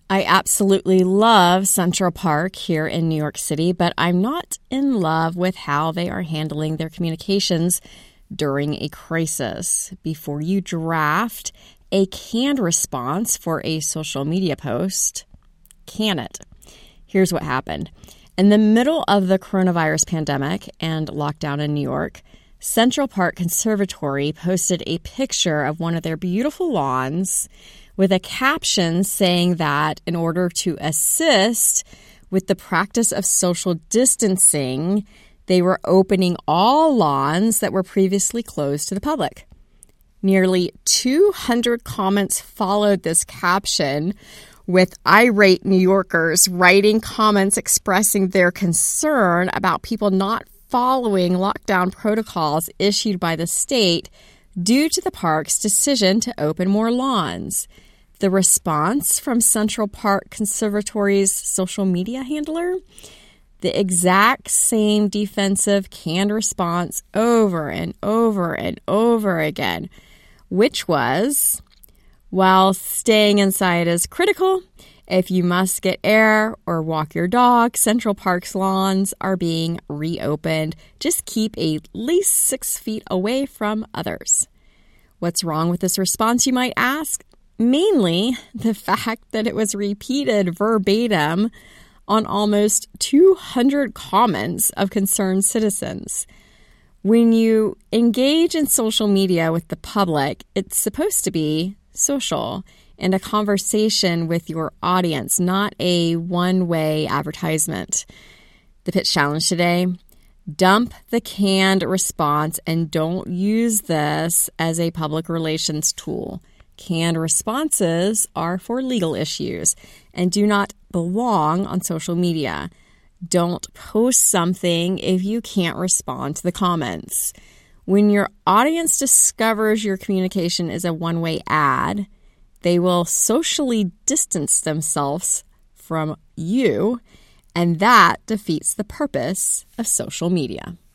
I absolutely love Central Park here in New York City, but I'm not in love with how they are handling their communications during a crisis. Before you draft a canned response for a social media post, can it? Here's what happened. In the middle of the coronavirus pandemic and lockdown in New York, Central Park Conservatory posted a picture of one of their beautiful lawns with a caption saying that in order to assist with the practice of social distancing, they were opening all lawns that were previously closed to the public. Nearly 200 comments followed this caption, with irate New Yorkers writing comments expressing their concern about people not following lockdown protocols issued by the state due to the park's decision to open more lawns. The response from Central Park Conservatory's social media handler? The exact same defensive canned response over and over and over again, which was, while staying inside is critical, if you must get air or walk your dog, Central Park's lawns are being reopened. Just keep at least 6 feet away from others. What's wrong with this response, you might ask? Mainly the fact that it was repeated verbatim on almost 200 comments of concerned citizens. When you engage in social media with the public, it's supposed to be social and a conversation with your audience, not a one-way advertisement. The pitch challenge today: dump the canned response and don't use this as a public relations tool. Canned responses are for legal issues and do not belong on social media. Don't post something if you can't respond to the comments. When your audience discovers your communication is a one-way ad, they will socially distance themselves from you, and that defeats the purpose of social media.